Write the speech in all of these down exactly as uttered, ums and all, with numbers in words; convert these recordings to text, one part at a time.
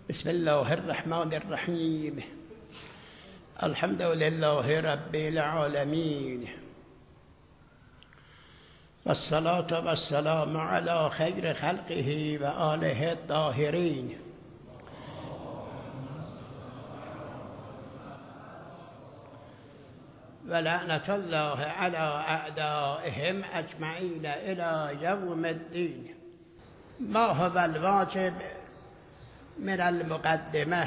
بسم الله الرحمن الرحیم. الحمد لله رب العالمین و الصلاة و السلام علی خیر خلقه و آله الطاهرین. و لعنت الله علی اعدائهم اجمعین الی یوم الدین. ما هو الواجب من المقدمه.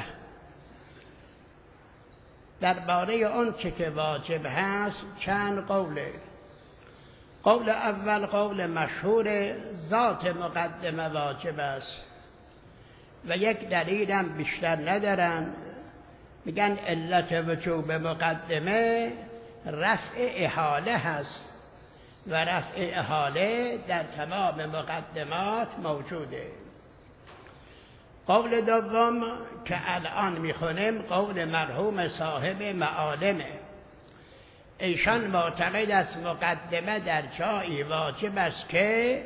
درباره اون چه که واجب هست چند قوله. قول اول قول مشهور، ذات مقدمه واجب است و یک دلیل هم بیشتر ندارن. میگن علت وجوب مقدمه رفع احاله هست و رفع احاله در تمام مقدمات موجوده. قول دوم که الان میخونیم قول مرحوم صاحب معالمه. ایشان معتقد است مقدمه در جایی واجب است که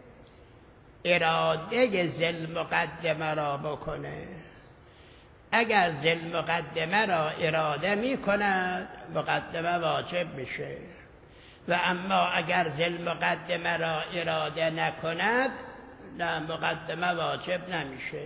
اراده ذی مقدمه را بکنه. اگر ذی مقدمه را اراده میکند مقدمه واجب میشه، و اما اگر ذی مقدمه را اراده نکند نه، مقدمه واجب نمیشه.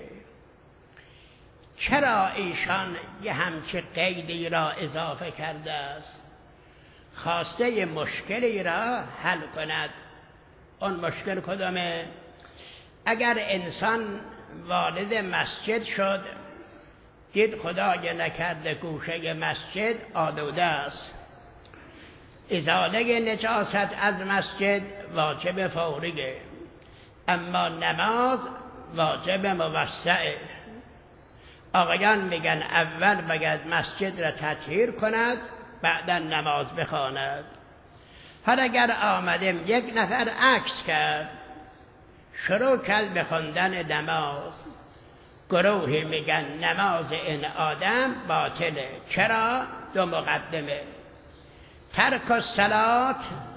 چرا ایشان یه همچه قیدی را اضافه کرده است؟ خواسته مشکلی را حل کند. اون مشکل کدامه؟ اگر انسان وارد مسجد شد، دید خدای نکرده گوشه مسجد آلوده است، ازاله نجاست از مسجد واجب فوریه، اما نماز واجب موسعه. آقایان میگن اول باید مسجد را تطهیر کند، بعدا نماز بخواند. حالا اگر آمدیم یک نفر عکس کرد، شروع کرد به خواندن نماز، گروهی میگن نماز این آدم باطله. چرا؟ دو مقدمه. ترک الصلاة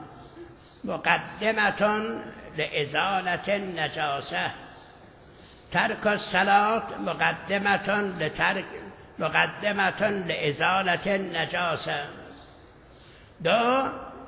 مقدمتون لازالة النجاسه. ترک الصلاة مقدمتون لترک مقدمتون لازالة النجاسه. دو،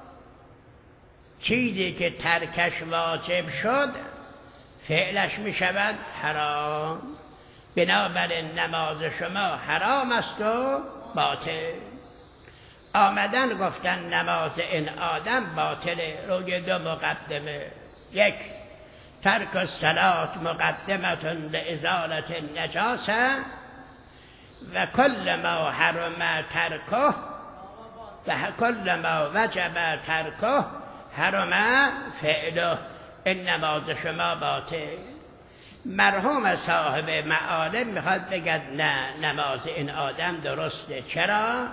چیزی که ترکش واجب شد فعلش می شود حرام. بنابراین نماز شما حرام است و باطل. آمدن گفتن نماز این آدم باطله روی دو مقدمه. یک، ترک الصلاة مقدمتون لازالة النجاسه و کل ما حرم ترکه و کل ما وجب ترکه حرم فعله. این نماز شما باطل. مرحوم صاحب معالم میخواد بگد نه، نماز این آدم درسته. چرا؟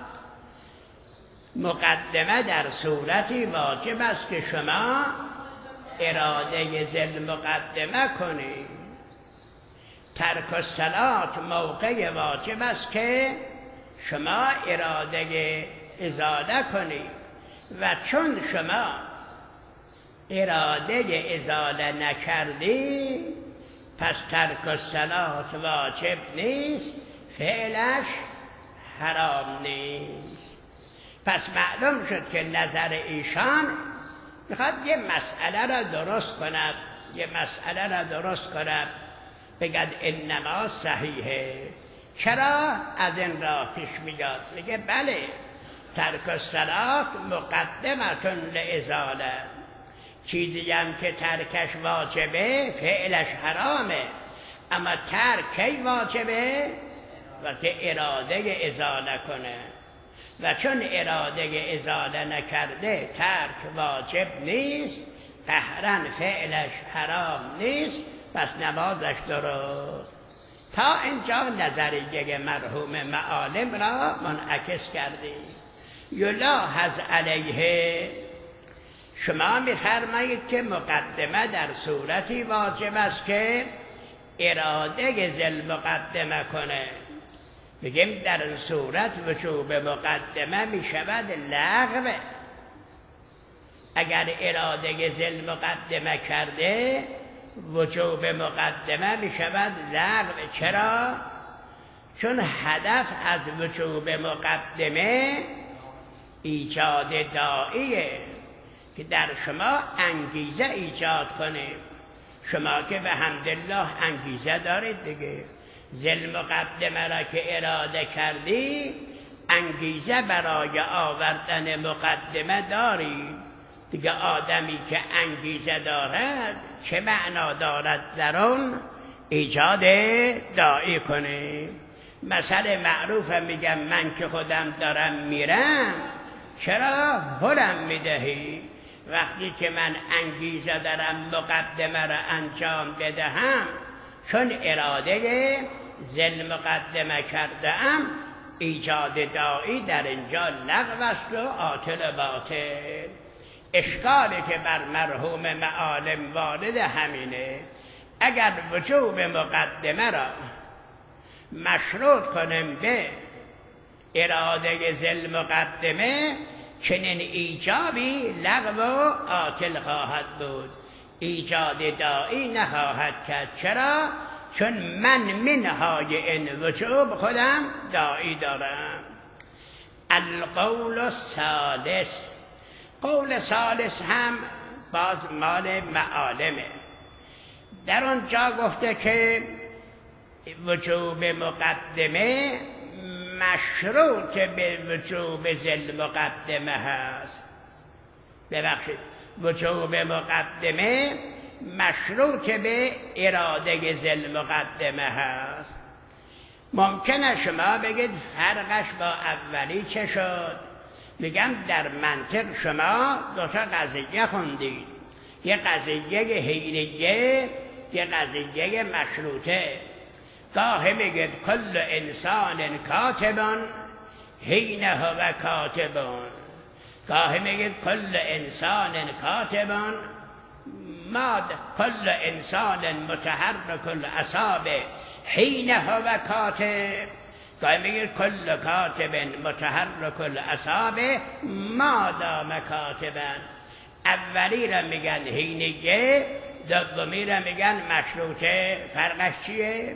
مقدمه در صورتی واجب است که شما اراده ذی مقدمه کنید. ترک الصلاة موقع واجب است که شما اراده ازاله کنید، و چون شما اراده ازاله نکردی پس ترک الصلاة واجب نیست، فعلش حرام نیست. پس معلوم شد که نظر ایشان میخواد یه مسئله را درست کند، یه مسئله را درست کند بگد این نماز صحیحه. چرا از این راه پیش میاد؟ میگه بله، ترک الصلاة مقدمتون لازاله. چیزی هم که ترکش واجبه فعلش حرامه، اما ترک کی واجبه؟ وقتی اراده ازاله کنه، و چون اراده ازاله نکرده ترک واجب نیست، قهرن فعلش حرام نیست، پس نمازش درست. تا اینجا نظریه مرحوم معالم را منعکس کردیم. یلاحظ علیه، شما می‌فرمایید که مقدمه در صورتی واجب است که اراده ذی مقدمه کنه. بگیم در این صورت وجوب مقدمه میشود لغو. اگر اراده ذی مقدمه کرده وجوب مقدمه میشود لغو. چرا؟ چون هدف از وجوب مقدمه ایجاد داعیه که در شما انگیزه ایجاد کنه. شما که به حمدالله انگیزه دارید دیگه، ذل مقدمه را که اراده کردی انگیزه برای آوردن مقدمه داری دیگه. آدمی که انگیزه دارد چه معنا دارد در آن ایجاد داعی کنه؟ مثل معروف میگم من که خودم دارم میرم چرا هلم میدهی؟ وقتی که من انگیزه دارم مقدمه را انجام بدهم، چون اراده ذل مقدمه کردم ایجاد داعی در اینجا لغو است و عاطل باطل. اشکالی که بر مرحوم معالم وارد همینه. اگر وجوب مقدمه را مشروط کنیم به اراده ذل مقدمه، چنین ایجابی لغو و عاطل خواهد بود، ایجاد داعی نخواهد کرد. چرا؟ چون من منهای این وجوب خودم داعی دارم. القول الثالث، قول ثالث هم باز مال معالمه. در آنجا گفته که وجوب مقدمه مشروط به وجوب ذل مقدمه هست. ببخشید، وجوب مقدمه مشروط به اراده ذل مقدمه هست. ممکنه شما بگید فرقش با اولی چه شد؟ میگم در منطق شما دو تا قضیه خوندید، یه قضیه حیلیه، یه قضیه مشروطه. گاهی میگید کل انسان کاتبان حین هو کاتبان، گاهی میگید کل انسان کاتبان ماد کل انسان متحرک الاعصاب حین هو کاتب، گاهی میگید کل کاتب متحرک الاعصاب ما دام کاتبا. اولی را میگن حینیه، دومی را میگن مشروطه. فرقش چیه؟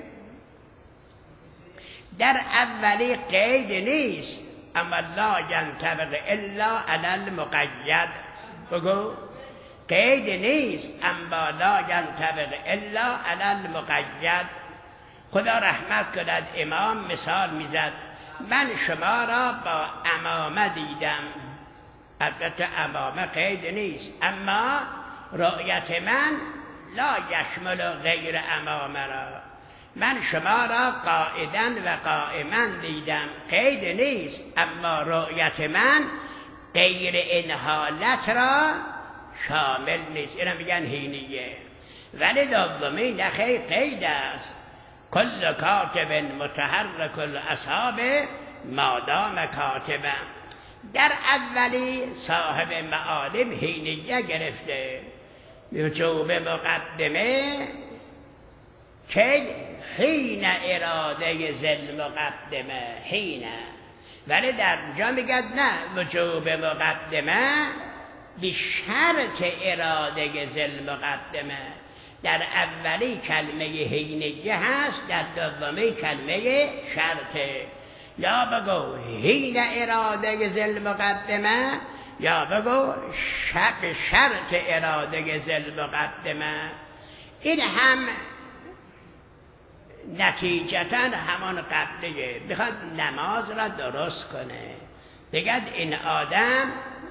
در اولی قید نیست، اما لا ینطبق الا علی المقید. بگو قید نیست اما لا ینطبق الا علی المقید. خدا رحمت کند امام مثال میزد، من شما را با عمامه دیدم. البته عمامه قید نیست، اما رؤیت من لا یشمل غیر عمامه را. من شما را قائداً و قائماً دیدم، قید نیست، اما رؤیت من غیر این حالت را شامل نیست. اینا میگن حینیه. ولی دومی نخیر قید است، کل کاتب متحرک الاعصاب مادام کاتبا. در اولی صاحب معالم حینیه گرفته، وجوب مقدمه که حین اراده ذل مقدمه حین. ولی در جا میگد نه، وجوب مقدمه به شرط اراده ذل مقدمه. در اولی کلمه حینیه هست، در دومی کلمه شرطه. یا بگو حین اراده ذل مقدمه، یا بگو شب شرط اراده ذل مقدمه. این هم نتیجتا همان قبلیه. میخواد نماز را درست کنه، بگد این آدم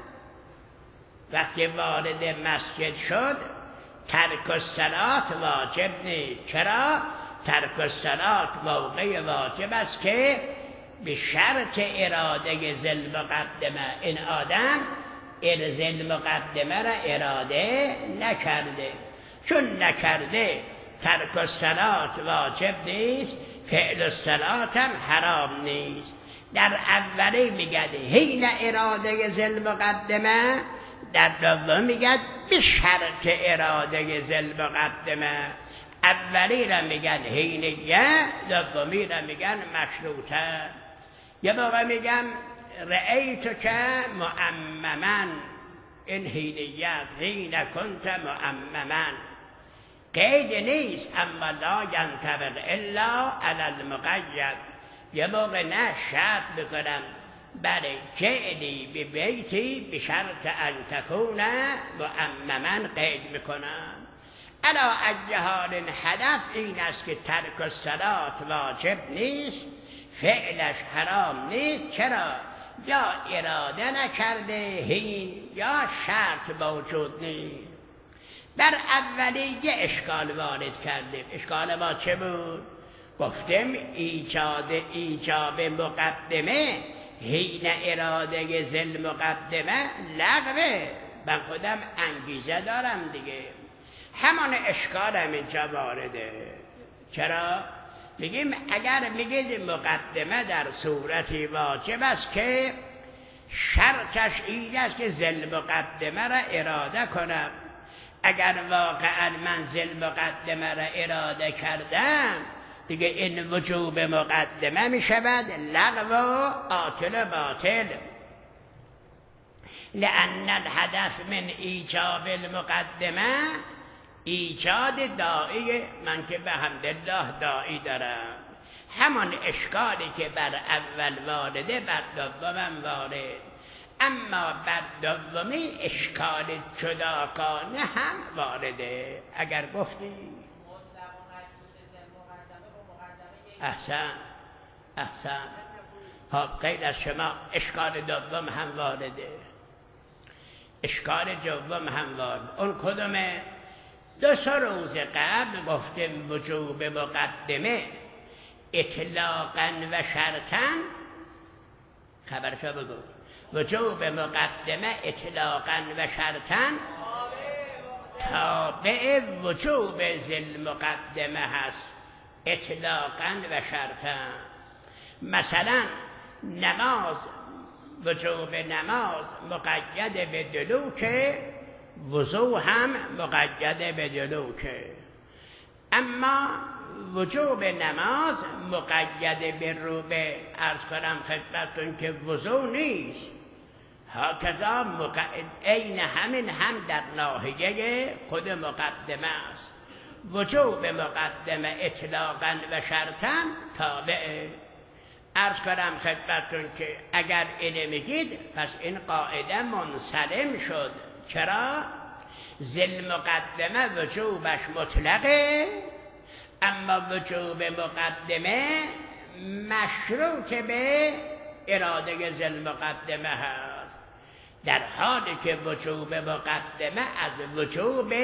وقتی وارد مسجد شد ترک الصلات واجب نیست. چرا؟ ترک الصلات موقع واجب است که به شرط اراده ذل مقدمه. این آدم ذل مقدمه را اراده نکرده، چون نکرده ترک الصلات واجب نیست، فعل الصلات هم حرام نیست. در اولی میگد حین اراده ذل مقدمه، در دوم میگد به شرط اراده ذل مقدمه. اولی را میگن حینیه، دومی را میگن مشروطه. یه موقع میگم رأیتو که معممن، این حینیه است، حین کنت معممن. قید نیست، اما لا ینطبق الا علی المقید. یه موقع نه شرط بکنم بله جعلی به بیتی به شرط ان تکون معمما قید میکنم. علا ای حال هدف این است که ترک الصلات واجب نیست، فعلش حرام نیست. چرا؟ یا اراده نکرده هی یا شرط موجود نیست. در اولی یه اشکال وارد کردیم. اشکال ما چه بود؟ گفتیم ایجاد ایجاب مقدمه حین اراده ذل مقدمه لغوه. من خودم انگیزه دارم دیگه. همان اشکال هم اینجا وارده. چرا؟ میگیم اگر میگید مقدمه در صورتی واجب است که شرطش این است که ذل مقدمه را اراده کنم. اگر واقعا من ذل مقدمه را اراده کردم دیگه این وجوب مقدمه می شود لغو و عاطل باطل. لأن الهدف من ایجاب المقدمه ایجاد داعی. من که به حمدالله داعی دارم. همان اشکالی که بر اول وارده بر دومم وارد، اما بر دومی اشکال جداگانه هم وارده. اگر گفتی احسن احسن ها غیر از شما اشکال دوم هم وارده. اشکال دوم هم وارده. اون کدومه؟ دو سه روز قبل گفتیم وجوب مقدمه اطلاقا و شرطا. خبرشو بگو. وجوب مقدمه اطلاقا و شرطا تابع وجوب ذل مقدمه هست اطلاقا و شرطا. مثلا نماز، وجوب نماز مقید به دلوکه، وضو هم مقید به دلوکه. اما وجوب نماز مقید به رو به عرض کنم خدمتتون که وضو نیست. هکذا مقید این همین هم در ناحیه خود مقدمه است. وجوب مقدمه اطلاقا و شرطا تابعه. عرض کنم خدمتتون که اگر اینه میگید پس این قاعده منسلم شد. چرا؟ ذل مقدمه وجوبش مطلقه، اما وجوب مقدمه مشروط به اراده ذل مقدمه هست. در حالی که وجوب مقدمه از وجوب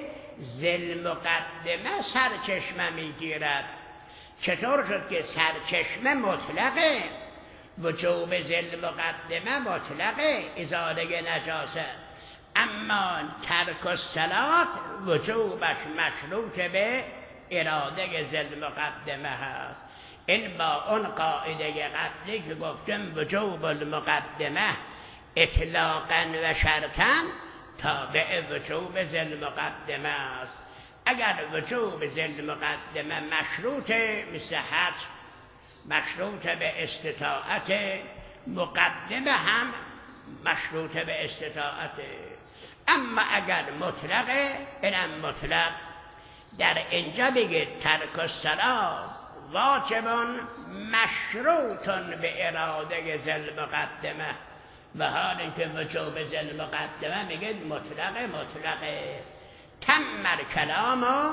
ذل مقدمه سرچشمه میگیرد. چطور شد که سرچشمه مطلقه؟ وجوب ذل مقدمه مطلقه ازاله نجاست، اما ترک الصلات وجوبش مشروط به اراده ذل مقدمه هست. این با اون قاعده قبلی که گفتم وجوب المقدمه اطلاقا و شرطا تابع وجوب ذل مقدمه است. اگر وجوب ذل مقدمه مشروطه مثل حج مشروط به استطاعت، مقدمه هم مشروط به استطاعت. اما اگر مطلقه اینم مطلق. در اینجا بگید ترک الصلاة واجب مشروط به اراده ذل مقدمه، و حال اینکه وجوب ذل مقدمه میگید مطلقه مطلقه. تمر کلامو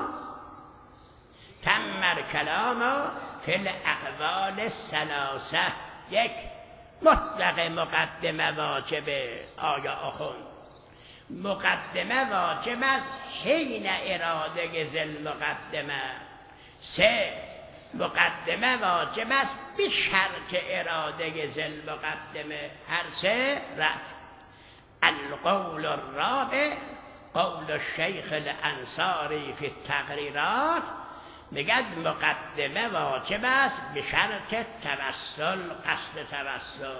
تمر کلامو فی الاقوال الثلاثه. یک، مطلق مقدمه واجبه. آیا آخوند مقدمه واجب است حین اراده ذل مقدمه. سه، مقدمه واجب است به شرط اراده ذل مقدمه. هر سه رفت. القول الرابع قول الشیخ الانصاری فی التقریرات، میگد مقدمه واجب است به شرط توسل، قصد توسل.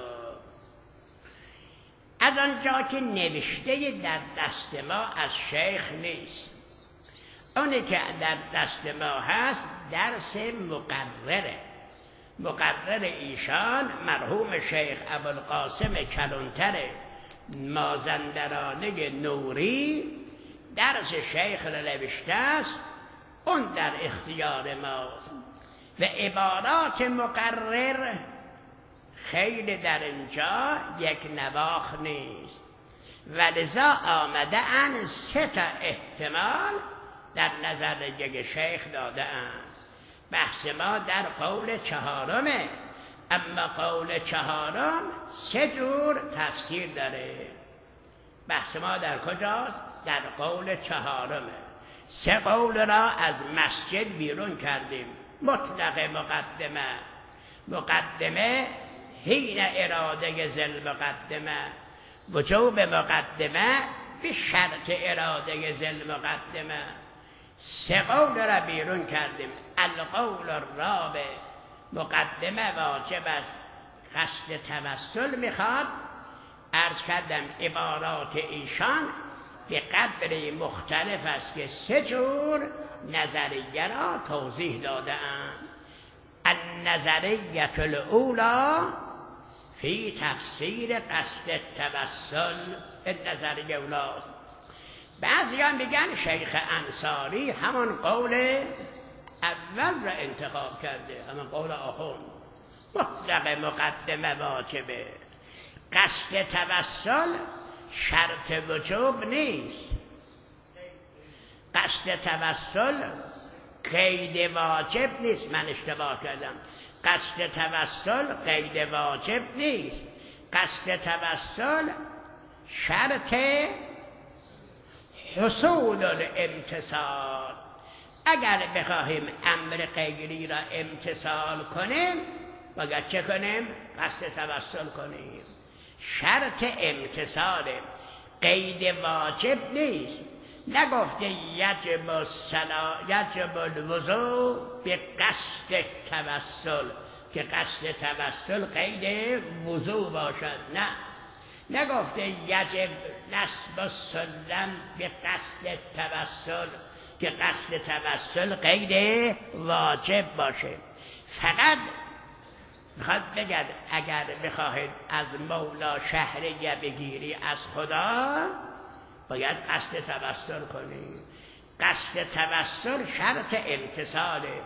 از آنجا که نوشته در دست ما از شیخ نیست، اونی که در دست ما هست درس مقرره. مقرر ایشان مرحوم شیخ ابوالقاسم کلانتر مازندرانه نوری درس شیخ را نوشته است. اون در اختیار ماست. و عبارات مقرر خیلی در اینجا یک نواخ نیست، ولذا آمده ان سه تا احتمال در نظر یک شیخ داده اند. بحث ما در قول چهارمه، اما قول چهارم سه جور تفسیر داره. بحث ما در کجاست؟ در قول چهارمه. سه قول را از مسجد بیرون کردیم. مطلق مقدمه، مقدمه حین اراده ذل مقدمه، وجوب مقدمه به شرط اراده ذل مقدمه. سه قول را بیرون کردیم. القول الرابع، مقدمه واجب است، قصد توسل میخواد. عرض کردم عبارات ایشان به قدری مختلف است که سه جور نظریه را توضیح داده اند. النظریه الاولی فی تفسیر قصد التوسل، النظریه اولی. بعضیان میگن شیخ انصاری همون قول اول را انتخاب کرده، همون قول آخون. مطلق مقدمه واجبه، قصد توسل شرط وجوب نیست. قصد توسل قید واجب نیست. من اشتباه کردم. قصد توسل قید واجب نیست. قصد توسل شرط حصول الامتصال. اگر بخواهیم امر غیری را امتصال کنیم باید چه کنیم؟ قصد توسل کنیم. شرط امتصال قید واجب نیست. نگفته یجب الصلا یجب الوضوء به قصد توسل که قصد توسل قید وضوء باشد. نه، نگفته یجب نصب السلم به قصد توسل که قصد توسل قید واجب باشه. فقط میخواد بگد اگر بخواهید از مولا شهریه بگیری از خدا باید قصد توسل کنی. قصد توسل شرط امتصاله.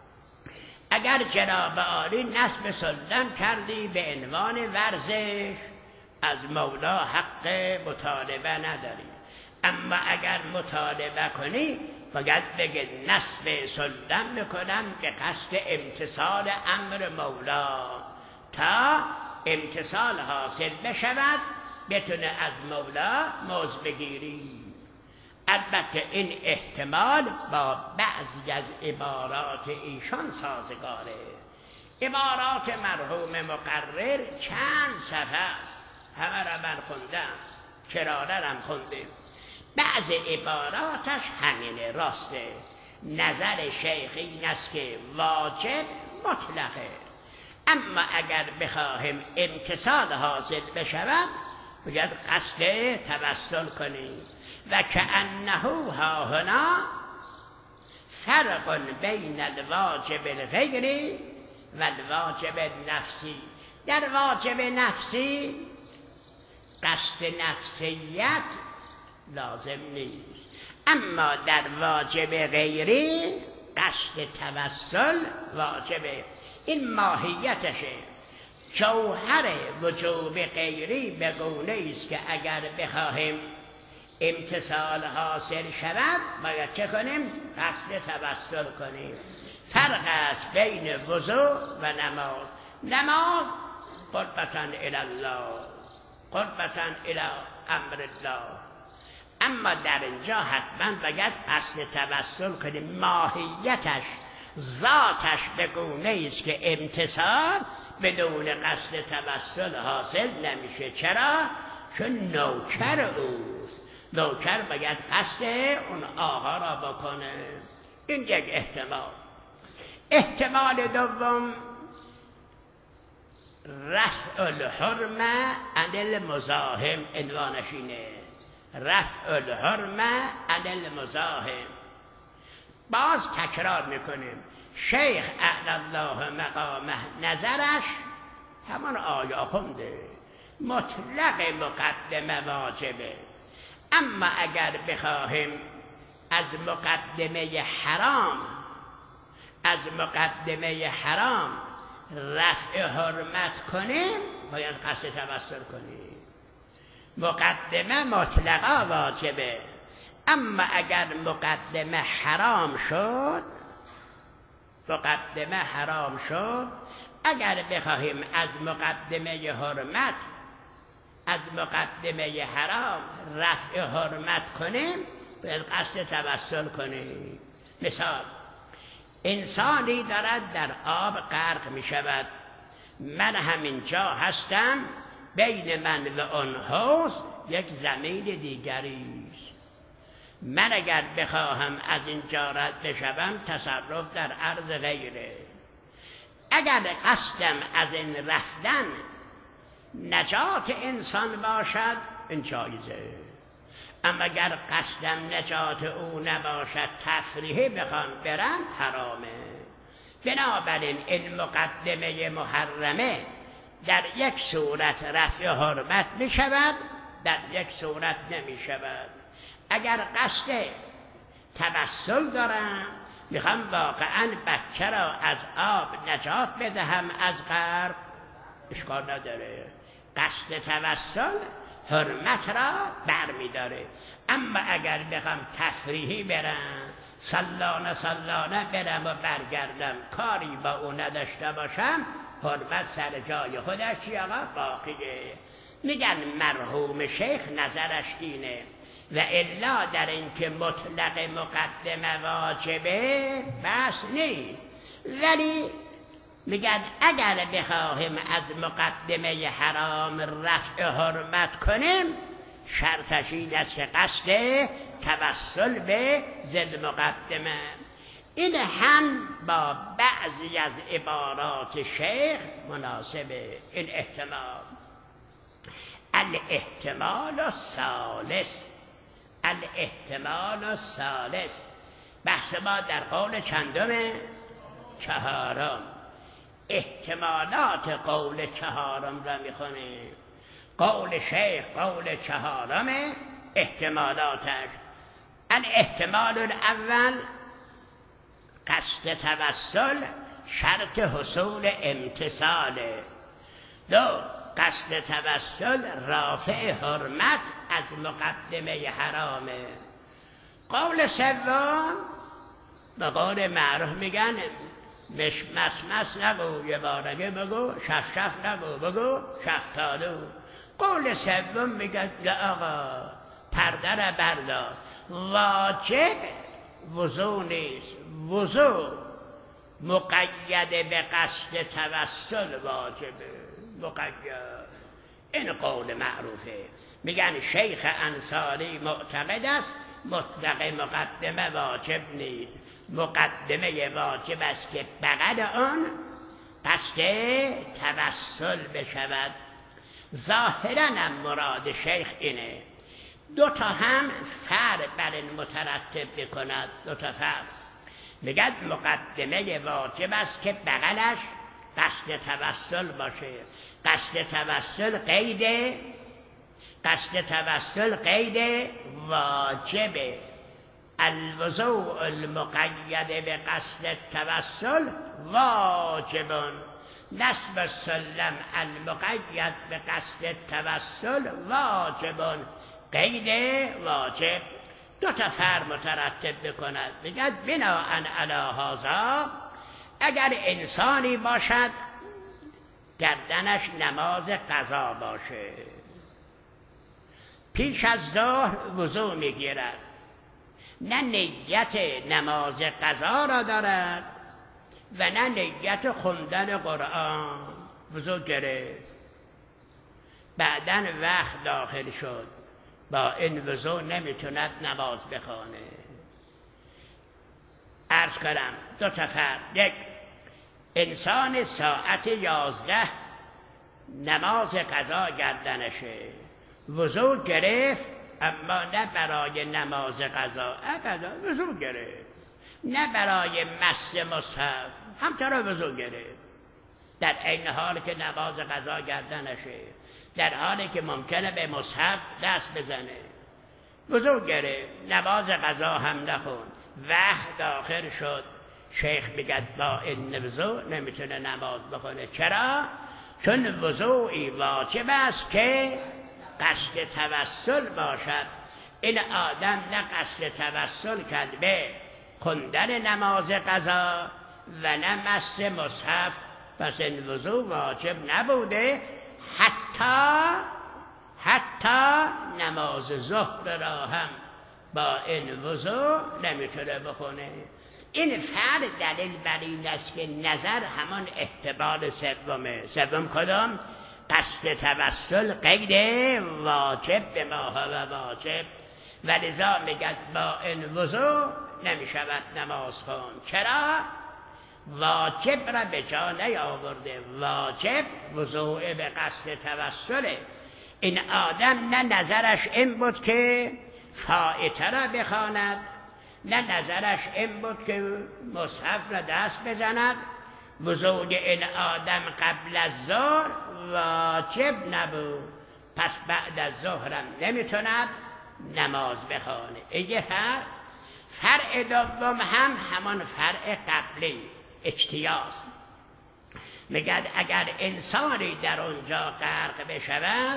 اگر جناب عالی نصب سلم کردی به عنوان ورزش، از مولا حق مطالبه نداری. اما اگر مطالبه کنی باید بگید نصب سلم میکنم که قصد امتصال امر مولا، تا امتصال حاصل بشود بتونه از مولا موز بگیری. البته این احتمال با بعضی از عبارات ایشان سازگاره. عبارات مرحوم مقرر چند صفحه است، همه را من خوندم، کراره رم خوندیم. بعض عباراتش همینه، راسته. نظر شیخ این است که واجب مطلقه، اما اگر بخواهیم امتصال حاصل بشود باید قصد توسل کنیم. و کأنه ها هنا فرق بین الواجب الغیری و الواجب النفسی. در واجب نفسی قصد نفسیت لازم نیست، اما در واجب غیری قصد توسل واجبه. این ماهیتشه. جوهر وجوب غیری به گونه است که اگر بخواهیم امتصال حاصل شود باید چه کنیم؟ قصد توسل کنیم. فرق است بین وضوء و نماز. نماز قربتا الی الله، قربتا الی امر الله، اما در اینجا حتما باید قصد توسل کنیم. ماهیتش، ذاتش به گونه است که امتصال بدون قصد توسل حاصل نمیشه. چرا؟ چون نوکر اوست. نوکر باید قصد اون آقا را بکنه. این یک احتمال. احتمال دوم رفع الحرمه عن المزاحم. عنوانش اینه، رفع الحرمه عن المزاحم. باز تکرار میکنیم، شیخ اعلی الله مقامه نظرش همان آیه خونده، مطلق مقدمه واجبه. اما اگر بخواهیم از مقدمه حرام از مقدمه حرام رفع حرمت کنیم باید قصد توسل کنیم. مقدمه مطلقا واجبه، اما اگر مقدمه حرام شد مقدمه حرام شد اگر بخواهیم از مقدمه حرمت از مقدمه حرام رفع حرمت کنیم باید قصد توسل کنیم. مثال، انسانی دارد در آب غرق می شود، من همینجا هستم، بین من و آن حوض یک زمین دیگری است. من اگر بخواهم از اینجا رد بشوم تصرف در عرض غیره. اگر قصدم از این رفتن نجات انسان باشد این جایزه، اما اگر قصدم نجات او نباشد تفریحی بخوام برم حرامه. بنابراین این مقدمه محرمه در یک صورت رفع حرمت می شود، در یک صورت نمی شود. اگر قصد توسل دارم، میخوام واقعا بچه را از آب نجات بدهم از غرق، اشکال نداره، قصد توسل حرمت را برمی داره. اما اگر بخوام تفریحی برم، سلانه سلانه برم و برگردم، کاری با او نداشته باشم، حرمت سر جای خودش آقا باقیه. میگن مرحوم شیخ نظرش اینه و الا در این که مطلق مقدمه واجبه بس نیست، ولی میگن اگر بخواهیم از مقدمه حرام رفع حرمت کنیم شرطش این است که قصد توسل به ذل مقدمه. این هم با بعضی از عبارات شیخ مناسبه. این احتمال الاحتمال الثالث الاحتمال الثالث بحث ما در قول چندم؟ چهارم. احتمالات قول چهارم را میخونیم. قول شیخ قول چهارم، احتمالاتش: الاحتمال الاول قصد توسل شرط حصول امتصال. دو، قصد توسل رافع حرمت از مقدمه حرامه. قول سوم به قول معروف میگن مش مس مس نگو، یه بارگه بگو، شف شف نگو بگو شفتالو. قول سوم میگن نه آقا پرده را بردار، واجب وضو نیست، وضو مقید به قصد توسل واجبه، مقید. این قول معروفه. میگن شیخ انصاری معتقد است مطلق مقدمه واجب نیست، مقدمه واجب است که بغل آن قصد توسل بشود. ظاهراً هم مراد شیخ اینه. دو تا هم فرع بر این مترتب بکند، دو تا فرع. میگن مقدمه واجب است که بغلش قصد توسل باشه. قصد توسل قید قصد توسل قید واجبه. الوضوء المقید به قصد توسل واجب. نصب السلم المقید به قصد توسل واجب. قید واجب دو تا فرع مترتب بکند. میگه بناء علی هذا اگر انسانی باشد گردنش نماز قضا باشه، پیش از ظهر وضو میگیرد، نه نیت نماز قضا را دارد و نه نیت خوندن قرآن، وضو گرفت، بعدن وقت داخل شد، با این وضو نمیتوند نماز بخوانه. عرض کنم دو تا فرق. یک، انسان ساعت یازده نماز قضا گردنشه، وضو گرفت اما نه برای نماز قضا، ابدا وضو گرفت، نه برای مس مصحف، همچنان وضو گرفت، در این حال که نماز قضا گردنشه، در حالی که ممکنه به مصحف دست بزنه. وضو گرفت، نماز قضا هم نخوند، وقت داخل شد، شیخ میگه با این وضو نمیتونه نماز بخونه. چرا؟ چون وضوعی واجب است که قصد توسل باشد. این آدم نه قصد توسل کرد به خوندن نماز قضا و نه مس مصحف، پس این وضو واجب نبوده. حتی حتی نماز ظهر را هم با این وضو نمیتونه بخونه. این فرد دلیل بر این است که نظر همان احتمال سومه. سوم کدام؟ قصد توسل قید واجب به ما هو واجب، ولذا میگد با این وضو نمیشود نماز خون. چرا؟ واجب را به جا نیاورده. واجب وضوع به قصد توسله. این آدم نه نظرش این بود که فائته را بخواند، نه نظرش این بود که مصحف را دست بزند. وضوع این آدم قبل از ظهر واجب نبود، پس بعد از ظهرم نمیتوند نماز بخوانه. این فرع. فرع دوم هم همان فرع قبلی اجتیاز. میگد اگر انسانی در اونجا غرق بشود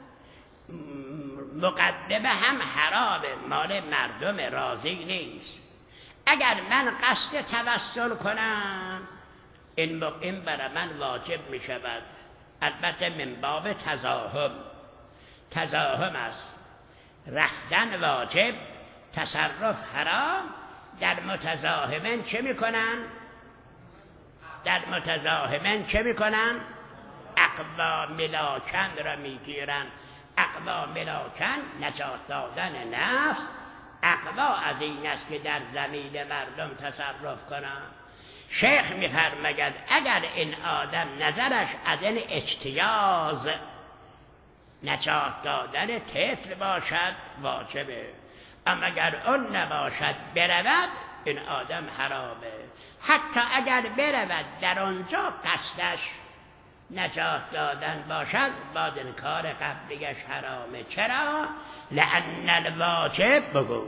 مقدمه هم حرامه، مال مردم راضی نیست. اگر من قصد توسل کنم این این برای من واجب می شود، البته من باب تزاحم. تزاحم است، رفتن واجب، تصرف حرام. در متزاحمن چه می کنن؟ در متزاحمن چه می کنن؟ اقوا ملاکن را می گیرن. اقوا ملاکن نجات دادن نفس. اقوا از این است که در زمین مردم تصرف کنن. شیخ می‌فرماید اگر این آدم نظرش از این اجتیاز نجات دادن طفل باشد واجبه، اما اگر اون نباشد برود این آدم حرامه. حتی اگر برود در آنجا قصدش نجات دادن باشد باز این کار قبلیش حرامه. چرا؟ لأن الواجب بگو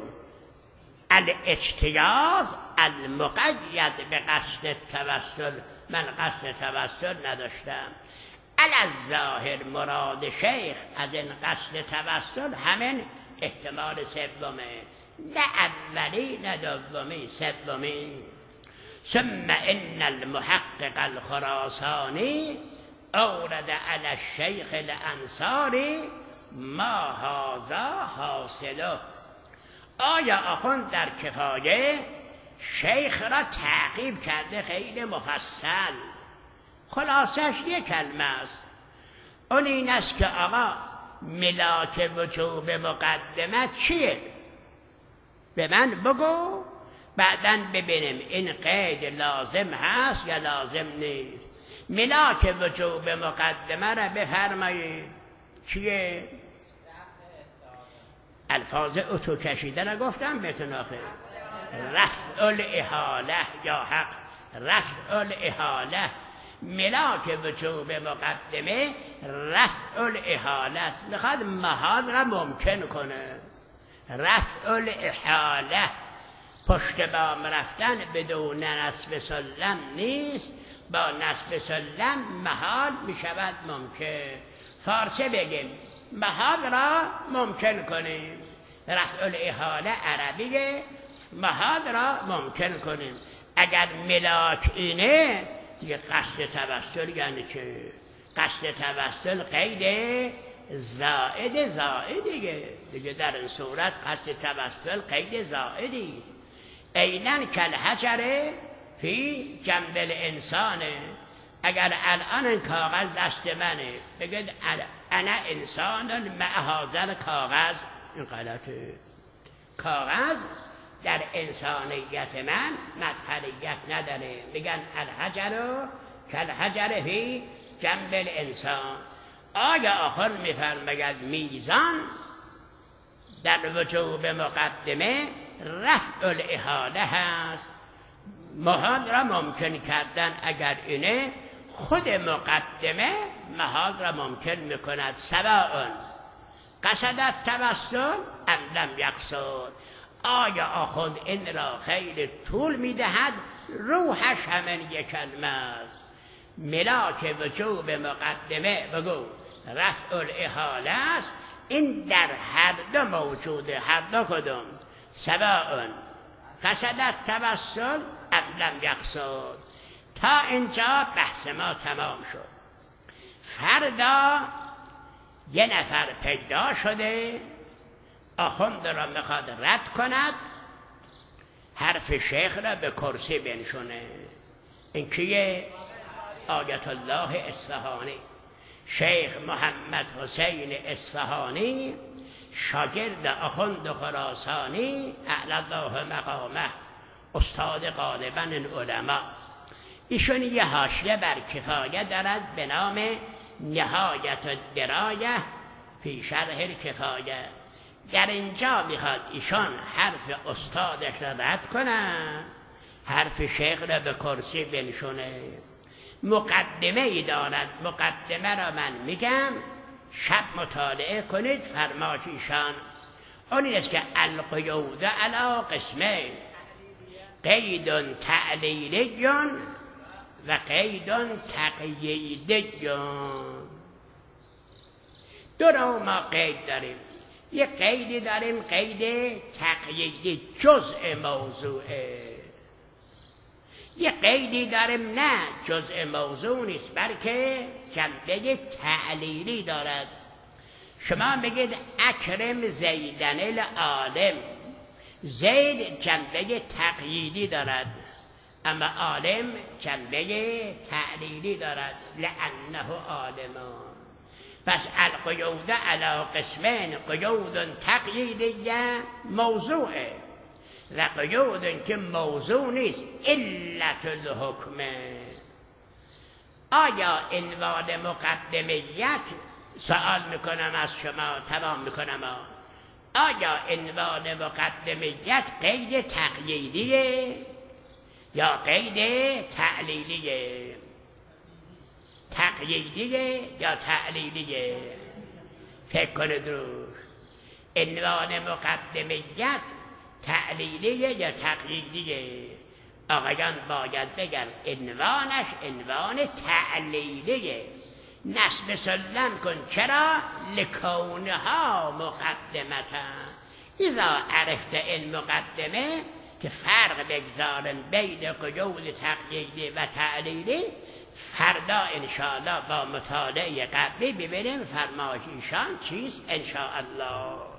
الاجتیاز المقید به قصد توسل. من قصد توسل نداشتم. الظاهر مراد شیخ از این قصد توسل همین احتمال سومه، نه اولی نه دومی، سومی. ثم ان المحقق الخراسانی اورد علی الشیخ الانصاری ما هذا حاصله. آیا آخوند در کفایه شیخ را تعقیب کرده خیلی مفصل. خلاصش یک کلمه است، اون این است که آقا ملاک وجوب مقدمه چیه؟ به من بگو بعداً ببینیم این قید لازم هست یا لازم نیست. ملاک وجوب مقدمه را بفرمایید چیه؟ الفاظ اتو کشیده را گفتم بهتون آخه. رفع الاحاله یا حق، رفع الاحاله. ملاک وجوب مقدمه رفع الاحاله است، میخواد محال را ممکن کنه. رفع الاحاله پشت بام رفتن بدون نصب سلم نیست، با نصب سلم محال میشود ممکن. فارسی بگیم محال را ممکن کنیم. رفع الاحاله عربیه، محال را ممکن کنیم. اگر ملاک اینه دیگه قصد توسل یعنی چه؟ قصد توسل قید زائد زائدیه دیگه. در این صورت قصد توسل قید زائدی. اینن کل حجره فی جنب الانسانه. اگر الان این کاغذ دست منه بگید انا انسان مع هذا کاغذ، این غلطه. کاغذ در انسانیت من مظهریت نداره. بگن الحجر کالحجر فی جنب الانسان. آیا آخر میفرماید میزان در وجوب مقدمه رفع الاحاله هست. محال را ممکن کردن اگر اینه خود مقدمه محال را ممکن میکند. سواء قصد توسل ام لم یقصد. آیا آخوند این را خیلی طول میدهد روحش همین یک کلمه است. ملاک وجوب مقدمه بگو رفع الاحاله است. این در هر دو موجوده، هر دو کدوم سواء قصدت توسل ام لم یقصد. تا اینجا بحث ما تمام شد. فردا یه نفر پیدا شده آخوند را میخواد رد کند، حرف شیخ را به کرسی بنشونه. این کیه؟ آیت الله اصفهانی، شیخ محمد حسین اصفهانی، شاگرد آخوند خراسانی اعلی الله مقامه، استاد غالبا العلماء. ایشون یه حاشیه بر کفایه دارد به نام نهایت الدرایه فی شرح الکفایه. در اینجا میخواد ایشان حرف استادش را رد کنه، حرف شیخ را به کرسی بنشونه. مقدمه ای دارد، مقدمه را من میگم، شب مطالعه کنید فرماش ایشان. اون این است که القیود علی قسمه، قید تعلیلی و قید تقییدی. دو نوع ما قید داریم. یک قیدی داریم قید تقییدی، جزء موضوعه. یک قیدی داریم نه جزء موضوع نیست بلکه جنبه تعلیلی دارد. شما بگید اکرم زیدن العالم، زید جنبه تقییدی دارد اما عالم جنبه تعلیلی دارد، لانه عالم. پس القیود علی قسمین، قیود تقییدیه موضوعه و قیود که موضوع نیست علت الحکمه. آیا عنوان مقدمیت، سوال میکنم از شما، تمام میکنم، آیا عنوان مقدمیت قید تقییدیه یا قید تعلیلیه؟ تقییدیه یا تعلیلیه؟ فکر کنید روش. عنوان مقدمیت تعلیلیه یا تقییدیه؟ آقایان باید بگن عنوانش عنوان تعلیلیه. نسب سلم کن. چرا؟ لکونها مقدمتا. اذا عرفت این مقدمه که فرق بگذارن بین قیود تقییدی و تعلیلی. فردا انشاءالله با مطالعه قبلی ببینیم فرمایشیشان چیست انشاءالله.